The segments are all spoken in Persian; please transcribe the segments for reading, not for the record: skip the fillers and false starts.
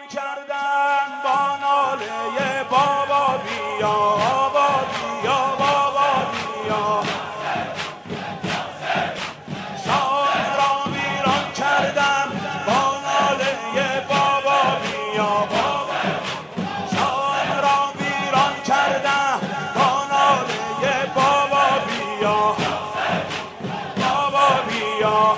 کردم با ناله بابا بیا، بابا بیا، بابا بیا. شام را ویران کردم با ناله بابا بیا، بابا. شام را ویران کردم با ناله بابا بیا، بابا بیا.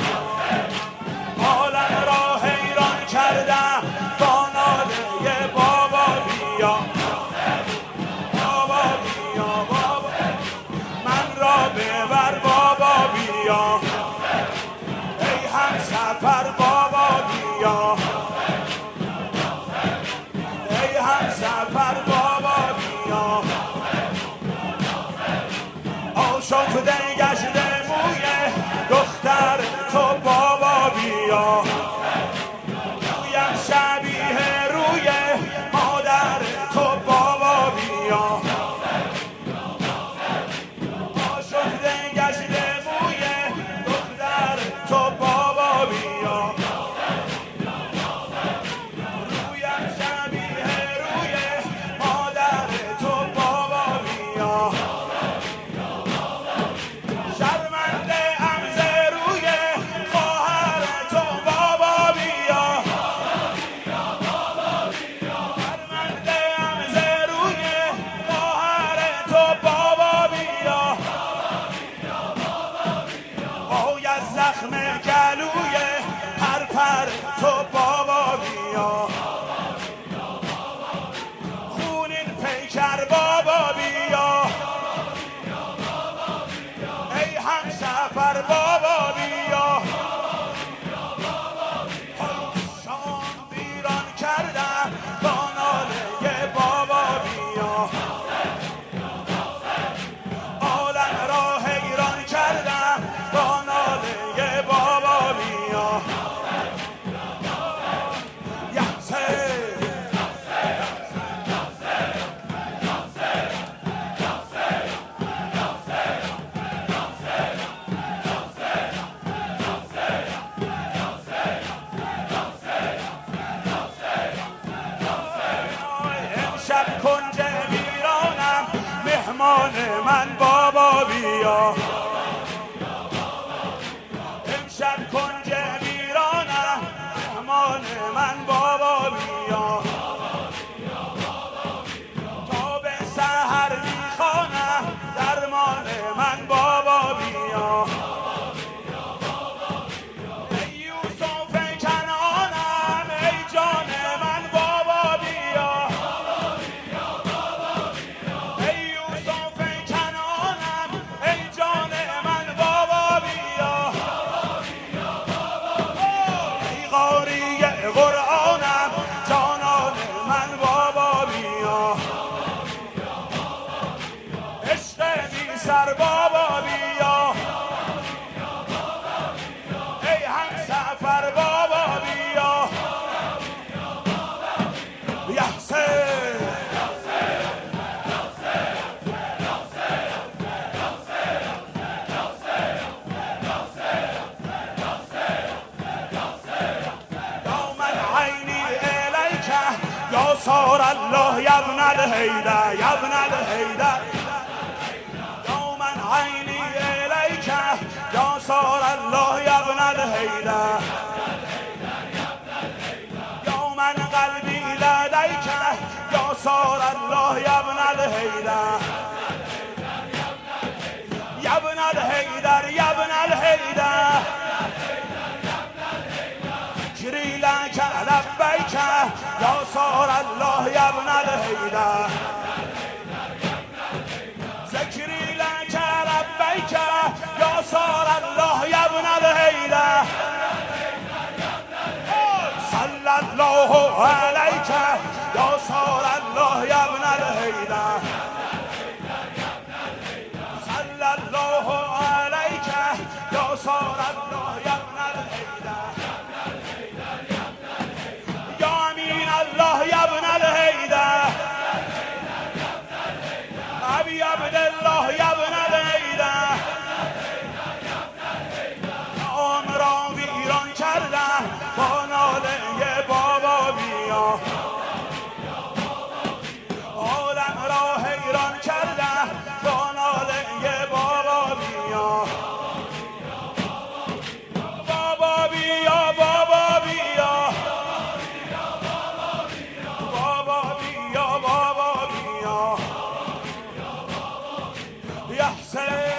عالم را حیران کردم با ناله بابا بیا، بابا بیا، بابا. من را ببر بابا بیا، ای همسفر بابا بیا، ای همسفر بابا بیا. آشفته گشته موی دختر تو بابا بیا، رویم شبیه روی مادر تو بابا بیا. آشفته گشته موی دختر تو بابا بیا، رویم شبیه روی مادر تو بابا بیا. شرمنده ام ز روی خواهر تو بابا بیا، شرمنده ام ز روی خواهر تو بابا بیا. باید زخم گلوی پرپر تو بابا بیا، خونین پیکر بابا بیا، ای همسفر بابا بیا. شام ویران کردم با ناله بابا بیا، عالم را حیران کردم با ناله بابا بیا. امشب کنج ویرانم مهمان من بابا بیا، امشب کنج ویرانم مهمان من بابا بیا. تا به سحر میخوانم درمان من بابا بیا، ای یوسف کنعانم ای جان من بابا بیا، ای یوسف کنعانم ای جان من بابا بیا. ای قاری قرآنم جانان من بابا بیا، عشق بی سر بابا بیا، ای همسفر بابا بیا. یحسین یا من عینی الیک یا صار الله یا ابن الحیدر، یا ابن الحیدر. یا من عینی الیک یا صار الله یا ابن الحیدر، یا من قلبی لدیک یا صار الله یا ابن الحیدر، یا ابن الحیدر، یا ابن الحیدر. ذکری لک لبیک یا صار الله یا ابن الحیدر، ذکری لک لبیک یا صار الله یا ابن الحیدر. صلی الله علیک یا صار الله یا ابن الحیدر، صلی الله علیک یا صار الله یا ابن الحیدر. یا امین الله یا ابن الحیدر، ابی عبدالله یا ابن الحیدر. شام را ویران کردم با ناله بابا بیا، حسین